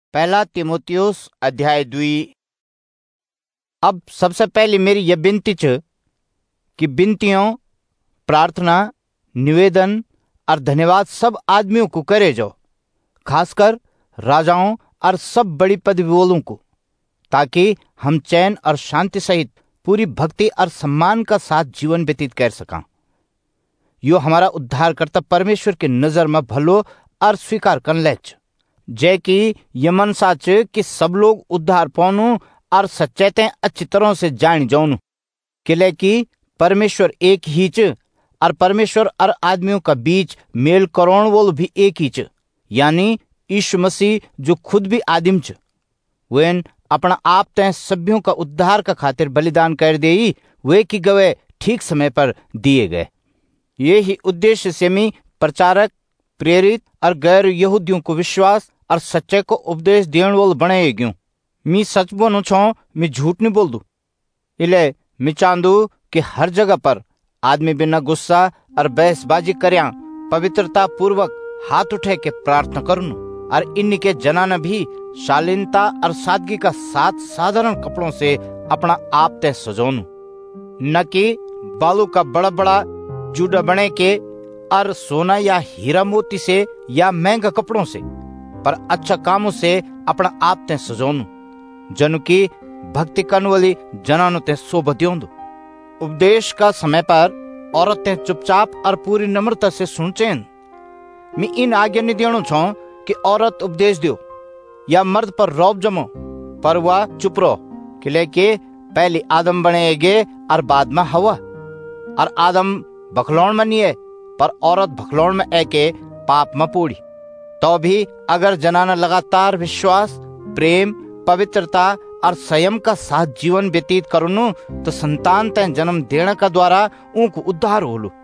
पहला तीमुथियुस अध्याय 2। अब सबसे पहले मेरी यह विनती छ कि विनतियों, प्रार्थना, निवेदन और धन्यवाद सब आदमियों को करे जाओ, खासकर राजाओं और सब बड़ी पदवी वालों को, ताकि हम चैन और शांति सहित पूरी भक्ति और सम्मान का साथ जीवन व्यतीत कर सका। यो हमारा उद्धारकर्ता परमेश्वर के नजर में भलो और स्वीकार कर ले, जय कि ये मन साच कि सब लोग उद्धार पानु और सच्चाई अच्छी तरह से जान जाऊनु। किले कि परमेश्वर एक ही च और परमेश्वर और आदमियों का बीच मेल करोण वालों भी एक ही च, यानी यीशु मसीह जो खुद भी आदिम च। वे अपना आप तय सभ्यों का उद्धार का खातिर बलिदान कर दे, वे की गवे ठीक समय पर दिए गए। ये ही उद्देश्य से मैं प्रचारक, प्रेरित और गैर यहूदियों को विश्वास और सच्चाई को उपदेश देने वाले बनाए गयो। मैं सच बोलूं छो, मैं झूठ नहीं बोल दू। इले मैं चाहूं कि हर जगह पर आदमी बिना गुस्सा और बहसबाजी करया पवित्रता पूर्वक हाथ उठे के प्रार्थना करूं, और इनके जनाना भी शालीनता और सादगी का साथ साधारण कपड़ों से अपना आप तय सजोनु, न कि बालों का बड़ा बड़ा जूड़ा बने के और सोना या हीरा मोती से या महंगा कपड़ों से, पर अच्छा कामों से अपना आप तय सजोनु, जनु की भक्ति करने वाली जनानो ते शोभा द्योंदु। उपदेश का समय पर औरतें चुपचाप और पूरी नम्रता से सुनचेन। मैं इन आज्ञा नहीं देणो छो कि औरत उपदेश दियो या मर्द पर रौब जमो, पर वह चुप रहो। किले के पहले आदम बनेगे और बाद में हवा, और आदम भखलौन में नहीं है, पर औरत भखलौन में एके पाप में पूड़ी। तो भी अगर जनाना लगातार विश्वास, प्रेम, पवित्रता और संयम का साथ जीवन व्यतीत करूनु, तो संतान तय जन्म देने का द्वारा उनको उद्धार होलु।